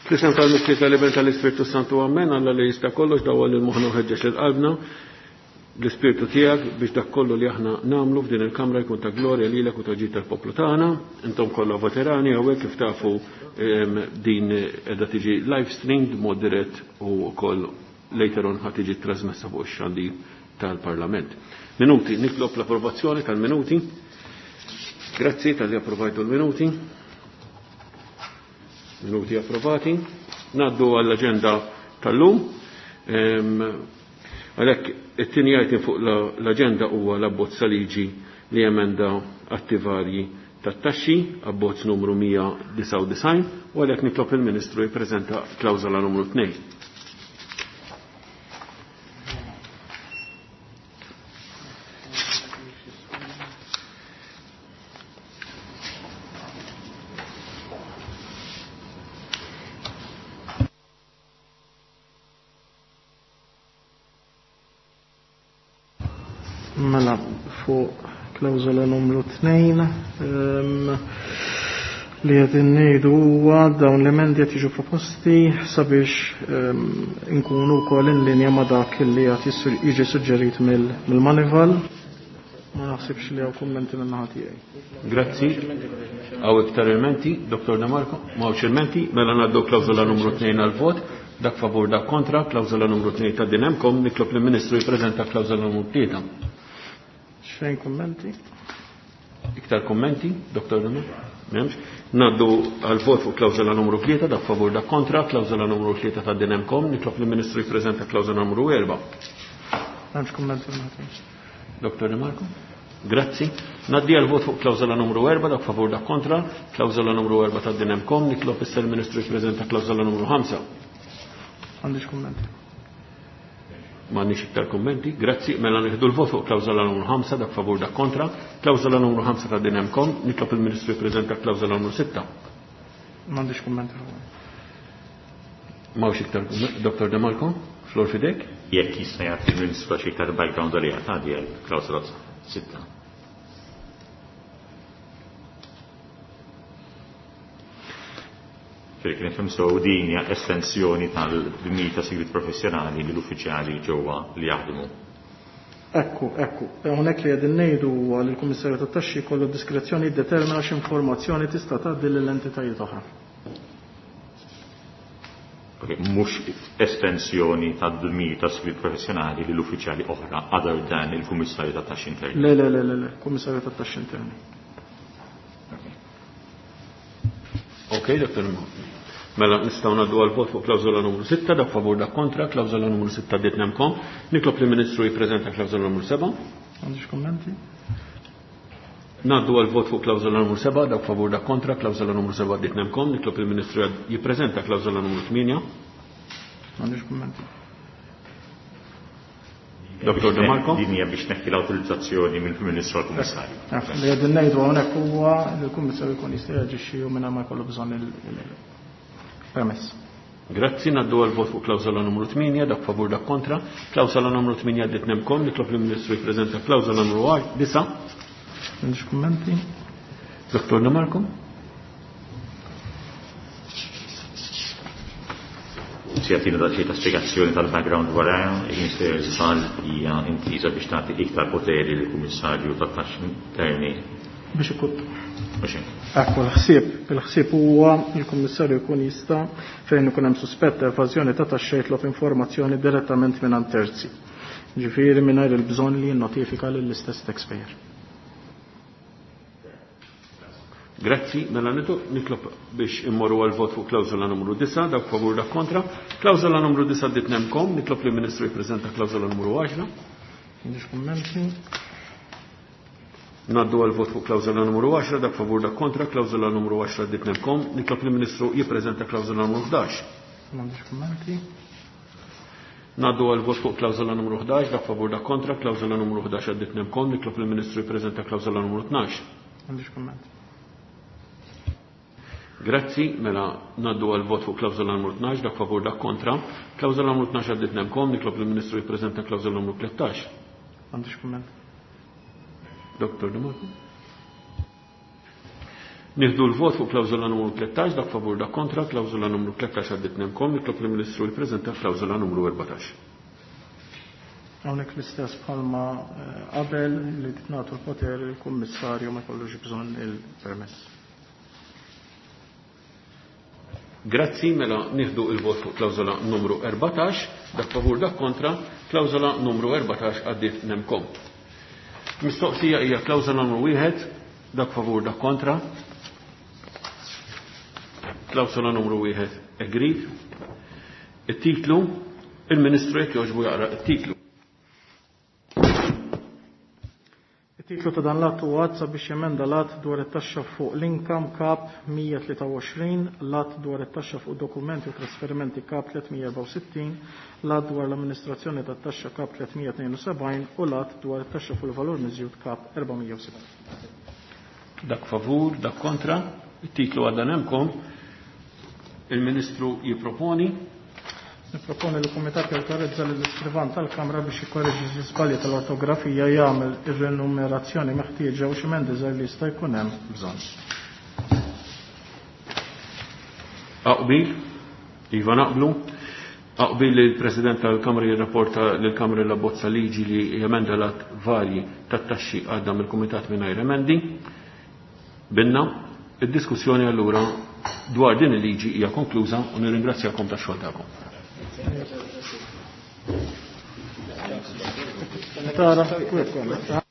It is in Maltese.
Fl-isem tal-Mistiet tal-Iben tal-Ispirtu Santu Amen, Alla li jista' kollox dawa li l-moħna uħeġġeġ l-qalbna l-Ispirtu tiegħek biex dak kollu li aħna nagħmlu f'din il-kamra jkun ta' glorja lilek u ta' ġid tal-poplu tagħna. Intom kollha veterani hawnhekk kif tafu din qiegħda tiġi live streamed b'mod dirett u wkoll later on ħad tiġi trasmessa fuq ix-xandi tal-Parlament. Minuti, nitlob l-approvazzjoni tal-minuti. Grazzi tal-li approvajtu l-minuti. Minuti approvati. Naddu għall-agenda tal-lum. Għalhekk it-tieni item fuq l-agenda huwa l-abbozz liġi li emenda attivarji tat-taxxi, abbozz numru 199, u għalhekk nitlob il-Ministru jippreżenta klawżola numru 2. Mela fuq klawżola numru 2 li qegħdin ngħidu huwa dawn l-emendi qed jiġu proposti sabiex inkunu wkoll in linja ma' dak li qed jiġi suġġerit mill-Manival. Ma naħsibx li hawn kummenti minn naħa tiegħi. Grazzi. Hawn iktar elementi, Dr. De Marco, m'hawnx elementi, mela ngħaddu klawżola numru 2 għal-vot. Dak favur dak kontra, klawżola numru 2 ta' din hemmkom, nitlob lill-Ministru jippreżenta klawżola numru 3. Xejn kummenti? Iktar kummenti, Dr. Demu? Memx. Naddu għal-vot fuq klawżola numru 3, dak favur dak kontra, klawżola numru 3 ta' din hemmkom, nitlob lill-Ministru jippreżenta klawżola numru 4. M'hemmx kummenti. Dr. De Marco? Grazzi. Naddi għal-vot fuq klawżola numru 4, dak favur dak kontra, klawżola numru 4 ta' din hemmkom, nitlob issa l-Ministru jippreżenta klawżola numru 5. M'għandix kummenti. M'għandniex iktar kummenti. Grazzi. Mela nieħdu l-vot fuq klawżola numru 5 dak favur dak kontra. Klawżola numru 5 ta' din hemmkom, nitlob il-Ministru jippreżenta klawżola numru 6. M'għandix kummenti. M'hawnx iktar kummenti. Dr. De Marco, flor fidek. Jekk jista' jagħti il-Ministru xi iktar background għalija tagħdi klawżola 6. Kien fimsow din hija estensjoni tal-dinji ta' sigrit professjonali li l-uffiċjali ġewwa li jaħdmu. Ekku. Hawnhekk li qegħdin ngħidu huwa li l-Kummissarju tat-Taxxi jkollu diskrezzjoni jiddetermina x'informazzjoni tista' tgħaddi lill-entitajiet oħra. Mhux estensjoni tad-dinji ta' sigrit professjonali li l-uffiċjali oħra other than il-Kummissarju tat-Taxxi interni. Le, Kummissarju tat-Taxxi interni. Okay, Dr. Mela nistgħu ngħaddu għal-vot fuq klawżola numru 6, dak favur dak kontra, klawżola numru 6 diet nemkom. Nitlob lill-Ministru jippreżenta klawżola numru 7. M'għandix kummenti. Ngħaddu għal-vot fuq klawżola numru 7, dak favur dak kontra, klawżola numru 7 diet nemkom. Nitlob lill-Ministru jippreżenta klawżola numru 8. M'għandix kummenti. Dr. De Marco? Din hija biex neħki l-awtorizzazzjoni mill-Ministru għall-Kummissarju. Li qegħdin ngħidu hawnhekk huwa li l-Kummissarju jkun jista' jaġixxi mingħajr ma jkollu bżonn il-permess. Grazzi, naddu għal-vot fuq klawżola numru 8, dak favur dak kontra. Klawżola numru 8 diet nemkom, nitlob lill-Ministru jippreżenta klawżola numru 9. M'għandix kummenti. Dr. De Marco? Sjatina da ta' spiegazzjoni tal-background wara, il-Minister sal hija intiża biex tagħti iktar poteri lill-Kummissarju tat-Taxxi interni. Biex ikut. Ekku l-ħsieb huwa il-Kummissarju jkun jista' fejn ikun hemm suspett ta' evażjoni ta' taxxa jitlob informazzjoni direttament minn terzi. Ġifieri mingħajr il-bżonn li jinnotifika lill-istess taxpayer. Grazzi, mela nitlob biex immorru għal-vot fuq klawżola numru 9, dak favur dak kontra. Klawżola numru 9 diet nemkom, nitlob lill-Ministru jippreżenta klawżola numru 10. M'għandix kummenti. Naddu għal-vot fuq klawżola numru 10, dak favur dak kontra, klawżola numru 10 diet nemkom, nitlob lill-Ministru jippreżenta klawżola numru 11. M'għandix kummenti. Naddu għal-vot fuq klawżola numru 11, dak favur dak kontra, klawżola numru 11 diet nemkom, nitlob lill-Ministru jippreżenta klawżola numru 12. M'għandix kummenti. Grazzi, mela naddu għal-vot fuq klawżola numru 12, dak favur dak kontra. Klawżola numru 12 diet nemkom, nitlob lill-Ministru jippreżenta klawżola numru 13. M'għandix kummenti. Dr. De Marco? Nieħdu l-vot fuq klawżola numru 13, dak favur dak kontra, klawżola numru 13 għaddit nemkom, nitlob il-Ministru jippreżenta klawżola numru 14. Hawnhekk l-istess bħalma qabel li tnagħtu l-poter il-Kummissarju ma jkollux bżonn il-permess. Grazzi, mela nieħdu il-vot fuq klawżola numru 14, dak favur dak kontra, klawżola numru 14 għaddit nemkom. Mistoqsija hija klawżola numru 1, dak favur dak kontra. Klawżola numru 1 agreed. It-titlu, il-Ministru jekk jogħġbu jaqra it-titlu. It-titlu ta' dan l-att huwa sabiex jemenda l-att dwar it-taxxa fuq l-income kap 123, l-att dwar it-taxxa fuq dokumenti u trasferimenti kap 364, l-att dwar l-amministrazzjoni tat-taxxa kap 372 u l-att dwar it-taxxa fuq il-valur miżjud kap 407. Dak favur, dak kontra, it-titlu għadda nemkom. Il-Ministru jipproponi. Niproponi l-Kumitat jawtorizza l-Iskrivan tal-Kamra biex jikorreġi l-iżbalji tal-ortografija jagħmel ir-renumerazzjoni meħtieġa u xi emendi żgħar li jista' jkun hemm bżonn. Aqbil, iva naqblu. Aqbil li l-President tal-Kamra jirrapporta lill-Kamra l-abbozza liġi li jemenda l-att varji tat-taxxi għadda mill-Kumitat mingħajr emendi. Binna, id-diskussjoni allura dwar din il-liġi hija konkluża u nirringrazzjakom tax-xogħol tagħkom.